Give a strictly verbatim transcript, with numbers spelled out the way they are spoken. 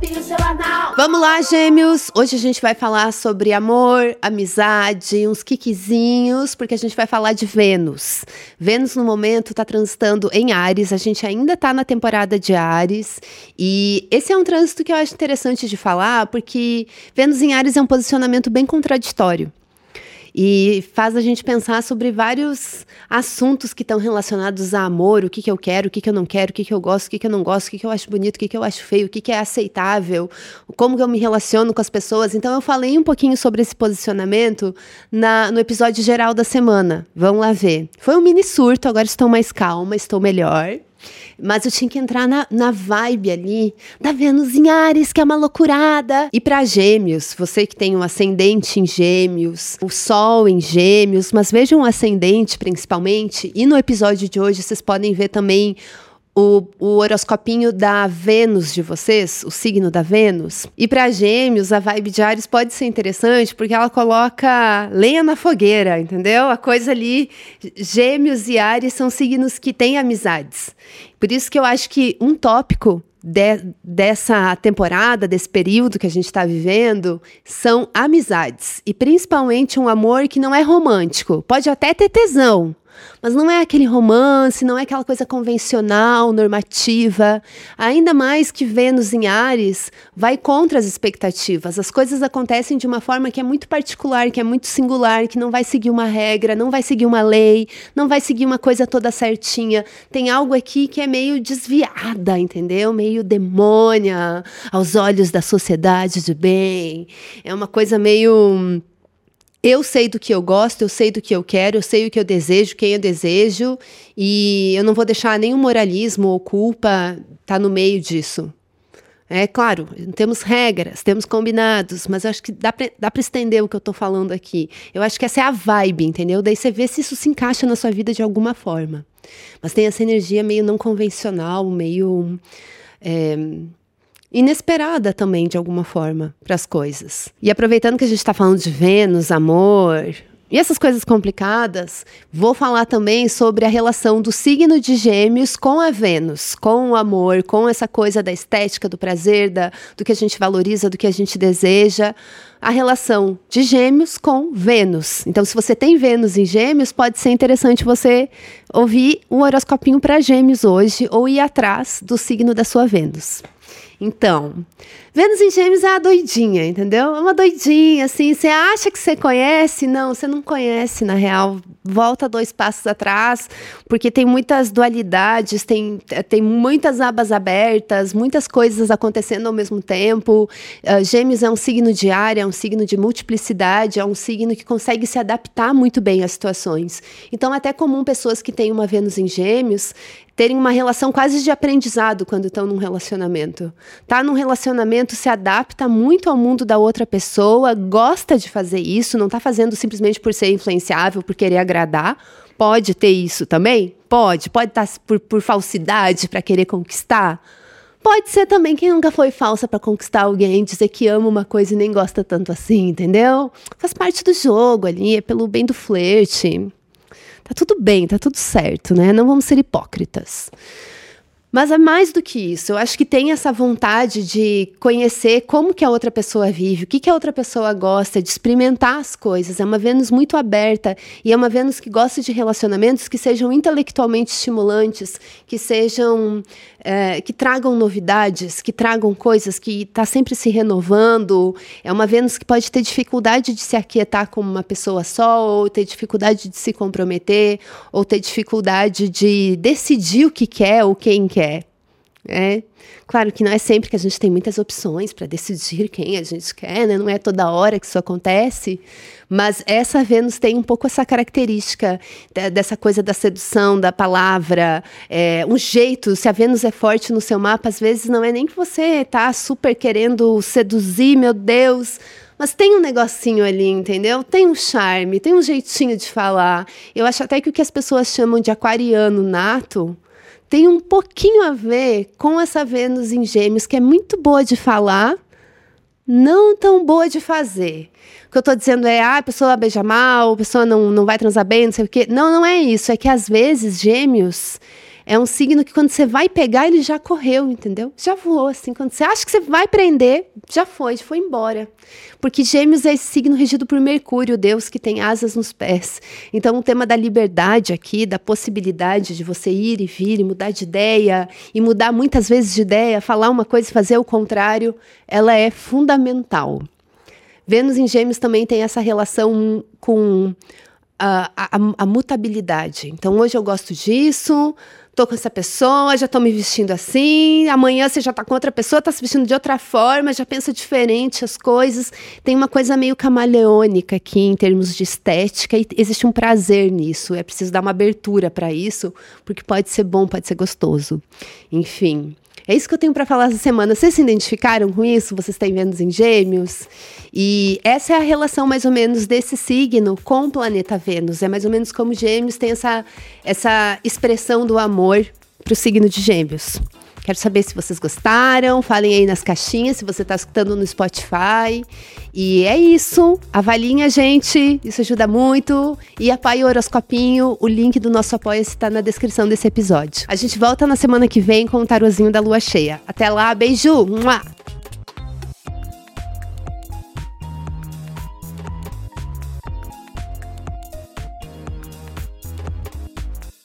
Vamos lá, gêmeos! Hoje a gente vai falar sobre amor, amizade, uns quiquezinhos, porque a gente vai falar de Vênus. Vênus, no momento, tá transitando em Áries, a gente ainda tá na temporada de Áries, e esse é um trânsito que eu acho interessante de falar, porque Vênus em Áries é um posicionamento bem contraditório. E faz a gente pensar sobre vários assuntos que estão relacionados a amor, o que, que eu quero, o que, que eu não quero, o que, que eu gosto, o que, que eu não gosto, o que, que eu acho bonito, o que, que eu acho feio, o que, que é aceitável, como que eu me relaciono com as pessoas. Então eu falei um pouquinho sobre esse posicionamento na, no episódio geral da semana. Vamos lá ver. Foi um mini surto, agora estou mais calma, estou melhor. Mas eu tinha que entrar na, na vibe ali da Vênus em Áries, que é uma loucurada. E para Gêmeos, você que tem um ascendente em Gêmeos, o Sol em Gêmeos, mas vejam o ascendente principalmente. E no episódio de hoje vocês podem ver também O, o horoscopinho da Vênus de vocês, o signo da Vênus. E para Gêmeos, a vibe de Áries pode ser interessante porque ela coloca lenha na fogueira, entendeu? A coisa ali, Gêmeos e Áries são signos que têm amizades. Por isso que eu acho que um tópico de, dessa temporada, desse período que a gente está vivendo, são amizades. E principalmente um amor que não é romântico. Pode até ter tesão, mas não é aquele romance, não é aquela coisa convencional, normativa. Ainda mais que Vênus em Áries vai contra as expectativas. As coisas acontecem de uma forma que é muito particular, que é muito singular, que não vai seguir uma regra, não vai seguir uma lei, não vai seguir uma coisa toda certinha. Tem algo aqui que é meio desviada, entendeu? Meio demônia aos olhos da sociedade de bem. É uma coisa meio... Eu sei do que eu gosto, eu sei do que eu quero, eu sei o que eu desejo, quem eu desejo, e eu não vou deixar nenhum moralismo ou culpa estar no meio disso. É claro, temos regras, temos combinados, mas eu acho que dá pra, dá pra estender o que eu tô falando aqui. Eu acho que essa é a vibe, entendeu? Daí você vê se isso se encaixa na sua vida de alguma forma. Mas tem essa energia meio não convencional, meio... É, inesperada também, de alguma forma, para as coisas. E aproveitando que a gente está falando de Vênus, amor e essas coisas complicadas, vou falar também sobre a relação do signo de Gêmeos com a Vênus, com o amor, com essa coisa da estética, do prazer, da, do que a gente valoriza, do que a gente deseja. A relação de Gêmeos com Vênus. Então, se você tem Vênus em Gêmeos, pode ser interessante você ouvir um horoscopinho para Gêmeos hoje ou ir atrás do signo da sua Vênus. Então, Vênus em Gêmeos é a doidinha, entendeu? É uma doidinha, assim, você acha que você conhece? Não, você não conhece, na real. Volta dois passos atrás, porque tem muitas dualidades, tem, tem muitas abas abertas, muitas coisas acontecendo ao mesmo tempo. Uh, Gêmeos é um signo de ar, é um signo de multiplicidade, é um signo que consegue se adaptar muito bem às situações. Então, é até comum pessoas que têm uma Vênus em Gêmeos terem uma relação quase de aprendizado quando estão num relacionamento. Tá num relacionamento, se adapta muito ao mundo da outra pessoa, gosta de fazer isso, não tá fazendo simplesmente por ser influenciável, por querer agradar. Pode ter isso também? Pode. Pode estar por, por falsidade, para querer conquistar? Pode ser também quem nunca foi falsa para conquistar alguém, dizer que ama uma coisa e nem gosta tanto assim, entendeu? Faz parte do jogo ali, é pelo bem do flerte. Tá tudo bem, tá tudo certo, né? Não vamos ser hipócritas. Mas é mais do que isso. Eu acho que tem essa vontade de conhecer como que a outra pessoa vive, o que que a outra pessoa gosta, de experimentar as coisas. É uma Vênus muito aberta e é uma Vênus que gosta de relacionamentos que sejam intelectualmente estimulantes, que sejam, é, que tragam novidades, que tragam coisas, que está sempre se renovando. É uma Vênus que pode ter dificuldade de se aquietar como uma pessoa só, ou ter dificuldade de se comprometer, ou ter dificuldade de decidir o que quer ou quem quer. É, claro que não é sempre que a gente tem muitas opções para decidir quem a gente quer, né? Não é toda hora que isso acontece, mas essa Vênus tem um pouco essa característica dessa coisa da sedução, da palavra, é, um jeito. Se a Vênus é forte no seu mapa, às vezes não é nem que você tá super querendo seduzir, meu Deus, mas tem um negocinho ali, entendeu? Tem um charme, tem um jeitinho de falar. Eu acho até que o que as pessoas chamam de aquariano nato tem um pouquinho a ver com essa Vênus em Gêmeos, que é muito boa de falar, não tão boa de fazer. O que eu estou dizendo é, ah, a pessoa beija mal, a pessoa não, não vai transar bem, não sei o quê. Não, não é isso. É que, às vezes, Gêmeos é um signo que quando você vai pegar, ele já correu, entendeu? Já voou, assim. Quando você acha que você vai prender, já foi, já foi embora. Porque Gêmeos é esse signo regido por Mercúrio, Deus que tem asas nos pés. Então, o tema da liberdade aqui, da possibilidade de você ir e vir, e mudar de ideia, e mudar muitas vezes de ideia, falar uma coisa e fazer o contrário, ela é fundamental. Vênus em Gêmeos também tem essa relação com a, a, a mutabilidade. Então, hoje eu gosto disso, tô com essa pessoa, já tô me vestindo assim, amanhã você já tá com outra pessoa, tá se vestindo de outra forma, já pensa diferente as coisas. Tem uma coisa meio camaleônica aqui em termos de estética e existe um prazer nisso. É preciso dar uma abertura para isso, porque pode ser bom, pode ser gostoso. Enfim... É isso que eu tenho para falar essa semana. Vocês se identificaram com isso? Vocês têm Vênus em Gêmeos? E essa é a relação mais ou menos desse signo com o planeta Vênus. É mais ou menos como Gêmeos tem essa, essa expressão do amor para o signo de Gêmeos. Quero saber se vocês gostaram, falem aí nas caixinhas, se você está escutando no Spotify. E é isso, avaliem a gente, isso ajuda muito. E apoie o Horoscopinho, o link do nosso Apoia-se está na descrição desse episódio. A gente volta na semana que vem com o tarozinho da lua cheia. Até lá, beijo! Mua!